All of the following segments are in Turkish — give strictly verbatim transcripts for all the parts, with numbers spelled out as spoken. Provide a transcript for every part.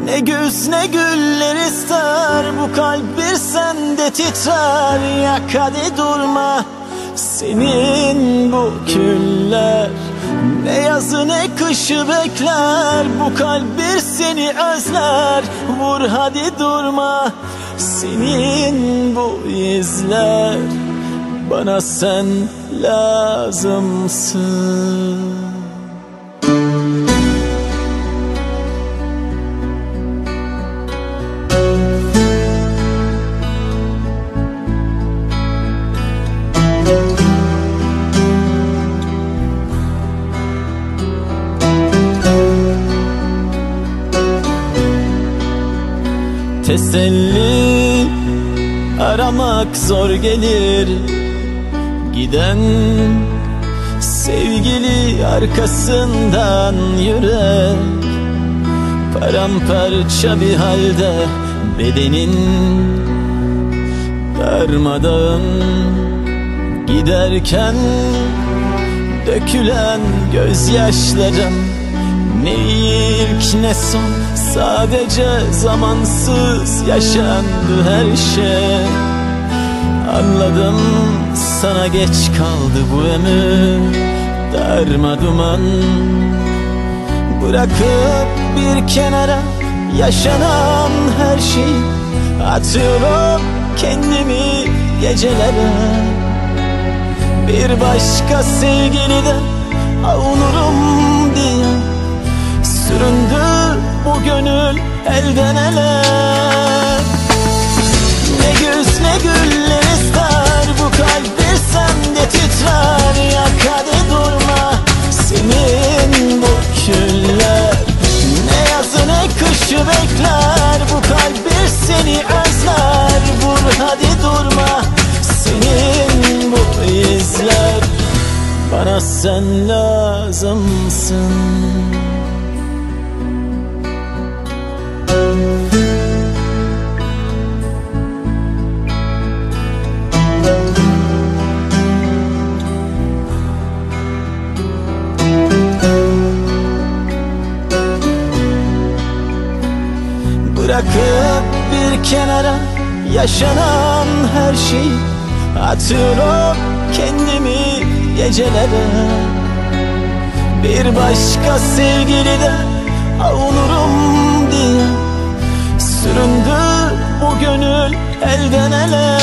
Ne güz ne güller ister, bu kalp bir sende titrer. Yak hadi durma senin bu küller. Ne yazı ne kışı bekler, bu kalp bir seni özler. Vur hadi durma senin bu izler. Bana sen lazımsın. Teselli aramak zor gelir, giden sevgili arkasından yürek. Paramparça bir halde bedenin, darmadağın giderken dökülen gözyaşların ne ilk ne son, sadece zamansız yaşandı her şey. Anladım, sana geç kaldı bu ömür. Darma duman bırakıp bir kenara yaşanan her şeyi, atıyorum kendimi gecelere. Bir başka sevgiliden avunurum diye süründü bu gönül elden ele. Ne güz ne güller ister, bu kalp bir sende titrer. Yak hadi durma senin bu küller. Ne yazı ne kışı bekler, bu kalp bir seni özler. Vur hadi durma senin bu izler. Bana sen lazımsın. Bırakıp bir kenara yaşanan her şeyi, atıyorum kendimi gecelere. Bir başka sevgiliden avunurum diye süründü bu gönül elden ele.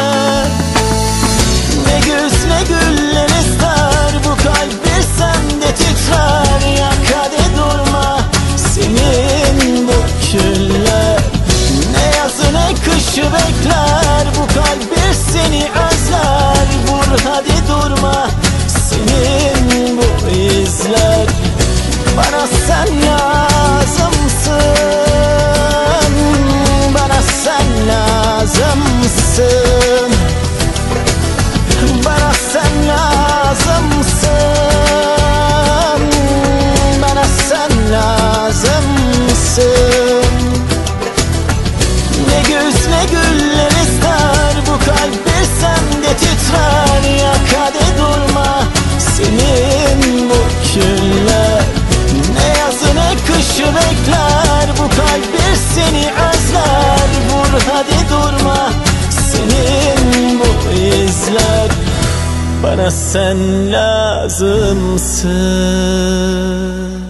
Ne güz ne güller ister, bu kalp bir sende titrer. Yak hadi durma senin bu küller. Ne yazı ne kışı bekler, bu kalp bir seni özler. Vur hadi durma senin bu izler. Bana sen lazımsın, bana sen lazımsın, bana sen lazımsın, bana sen lazımsın. Ne güz ne güller ister, bu kalp bir sende titrer. Yak hadi durma senin bu küller. Ne yazı ne kışı bekler, bu kalp bir seni özler. Vur hadi durma senin bu izler. Bana sen lazımsın.